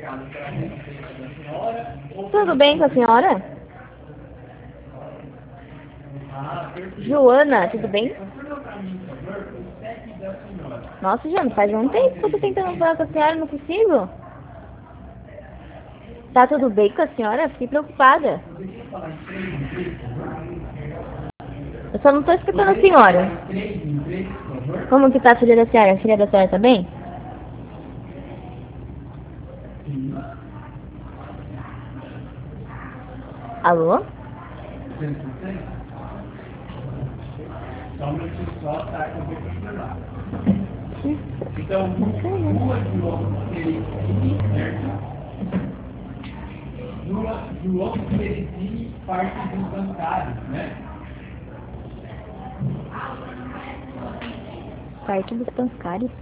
Tudo bem com a senhora? Joana, tudo bem? Nossa, Joana, faz um tempo que eu tô tentando falar com a senhora, não consigo. Tá tudo bem com a senhora? Fiquei preocupada. Eu só não tô escutando a senhora. Como que tá a filha da senhora? A filha da senhora tá bem? Alô? Então, João Teresini, parte dos bancários, né? Parte dos bancários.